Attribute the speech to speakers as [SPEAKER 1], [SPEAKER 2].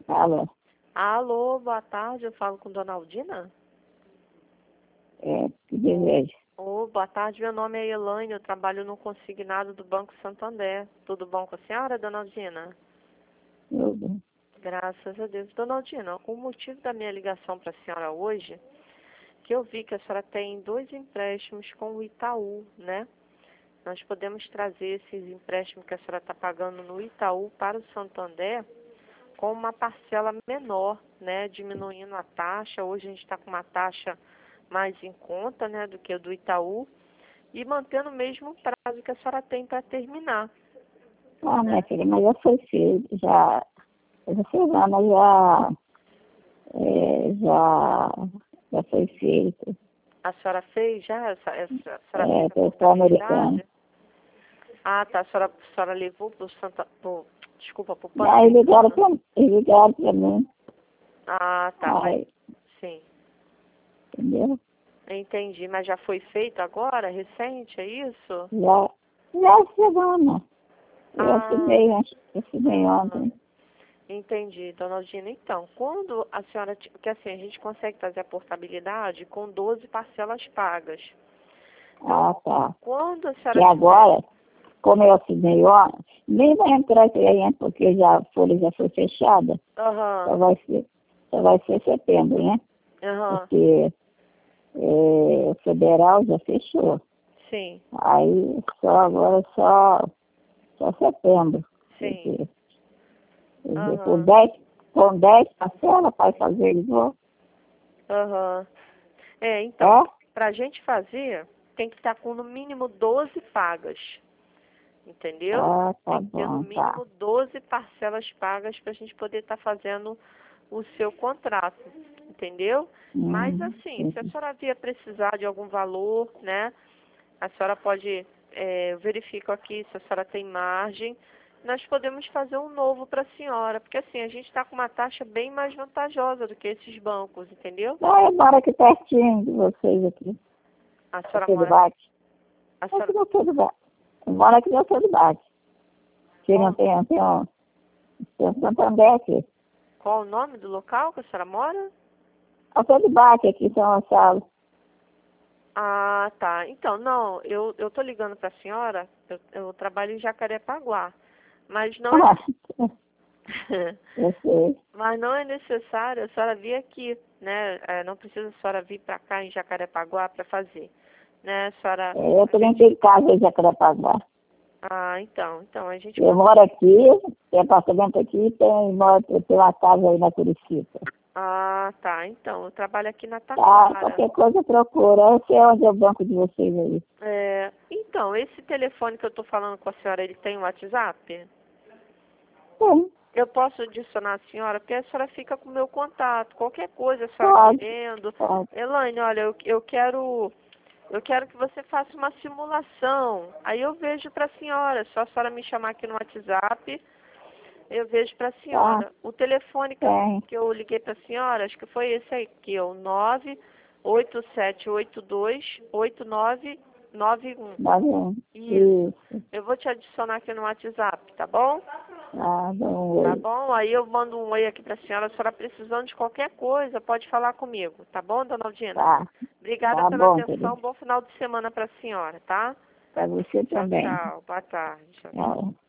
[SPEAKER 1] Alô?
[SPEAKER 2] Alô, boa tarde, eu falo com Dona Aldina?
[SPEAKER 1] Que desejo?
[SPEAKER 2] Boa tarde, meu nome é Elaine, eu trabalho no consignado do Banco Santander. Tudo bom com a senhora, Dona Aldina?
[SPEAKER 1] Tudo.
[SPEAKER 2] Graças a Deus. Dona Aldina, o motivo da minha ligação para a senhora hoje, que eu vi que a senhora tem 2 empréstimos com o Itaú, né? Nós podemos trazer esses empréstimos que a senhora está pagando no Itaú para o Santander com uma parcela menor, né? Diminuindo a taxa. Hoje a gente está com uma taxa mais em conta, né, do que o do Itaú, e mantendo o mesmo prazo que a senhora tem para terminar.
[SPEAKER 1] Minha filha, mas já foi feito, já fez ano, já foi feito.
[SPEAKER 2] A senhora fez já? A senhora fez a
[SPEAKER 1] pessoal americano.
[SPEAKER 2] contabilidade? Ah, tá. A senhora levou para o desculpa, para o
[SPEAKER 1] Não, eles ligaram para mim.
[SPEAKER 2] Ah, tá.
[SPEAKER 1] Aí,
[SPEAKER 2] sim.
[SPEAKER 1] entendeu?
[SPEAKER 2] Entendi. Mas já foi feito agora, recente, é isso?
[SPEAKER 1] Já semana. Eu assinei ontem.
[SPEAKER 2] Entendi, Dona Aldina. Então, quando a senhora... Porque assim, a gente consegue fazer a portabilidade com 12 parcelas pagas. Então,
[SPEAKER 1] Tá.
[SPEAKER 2] quando a senhora...
[SPEAKER 1] E agora, como eu assinei ontem, nem vai entrar esse aí, porque a folha já foi fechada. Só vai ser setembro, né? Porque o federal já fechou.
[SPEAKER 2] Sim.
[SPEAKER 1] Aí agora só setembro.
[SPEAKER 2] Sim.
[SPEAKER 1] Com 10 parcelas para fazer igual.
[SPEAKER 2] Então, para a gente fazer, tem que estar com no mínimo 12 pagas. Entendeu?
[SPEAKER 1] Tá
[SPEAKER 2] tem que ter
[SPEAKER 1] bom,
[SPEAKER 2] no mínimo 12 parcelas pagas para a gente poder estar fazendo o seu contrato. Entendeu? Mas assim, se a senhora vier precisar de algum valor, né? A senhora pode, eu verifico aqui se a senhora tem margem. Nós podemos fazer um novo para a senhora, porque assim, a gente está com uma taxa bem mais vantajosa do que esses bancos, entendeu?
[SPEAKER 1] Eu moro aqui pertinho de vocês aqui.
[SPEAKER 2] A senhora
[SPEAKER 1] aqui
[SPEAKER 2] mora...
[SPEAKER 1] Bate.
[SPEAKER 2] A senhora...
[SPEAKER 1] Eu moro aqui no Sul do Bate. Que não tem um Santander aqui.
[SPEAKER 2] Qual o nome do local que a senhora mora?
[SPEAKER 1] O Sul do Bate aqui em São Gonçalo.
[SPEAKER 2] Ah, tá. Então, não, eu tô ligando para a senhora, eu trabalho em Jacarepaguá, mas não
[SPEAKER 1] Eu sei.
[SPEAKER 2] mas não é necessário a senhora vir aqui, né? Não precisa a senhora vir para cá em Jacarepaguá para fazer, né? A senhora...
[SPEAKER 1] Eu também tenho casa em Jacarepaguá.
[SPEAKER 2] Ah, então a gente...
[SPEAKER 1] Eu moro aqui, tem apartamento aqui, tem uma casa aí na Curitiba.
[SPEAKER 2] Ah, tá. Então, eu trabalho aqui na Taquara.
[SPEAKER 1] Qualquer coisa procura. Eu sei onde é o banco de vocês aí.
[SPEAKER 2] Então, esse telefone que eu tô falando com a senhora, ele tem WhatsApp?
[SPEAKER 1] Sim.
[SPEAKER 2] Eu posso adicionar a senhora, porque a senhora fica com o meu contato. Qualquer coisa, a senhora querendo. Elaine, olha, eu quero que você faça uma simulação. Aí eu vejo para a senhora. Só a senhora me chamar aqui no WhatsApp, eu vejo para a senhora. O telefone que eu liguei para a senhora, acho que foi esse aqui, o 987828991. Isso. Eu vou te adicionar aqui no WhatsApp, tá bom?
[SPEAKER 1] Tá
[SPEAKER 2] bom? Aí eu mando um oi aqui para a senhora precisando de qualquer coisa, pode falar comigo, tá bom, Dona Aldina?
[SPEAKER 1] Tá.
[SPEAKER 2] Obrigada pela atenção, bom final de semana para a senhora, tá?
[SPEAKER 1] Para você também.
[SPEAKER 2] Tchau, boa tarde.
[SPEAKER 1] Tchau.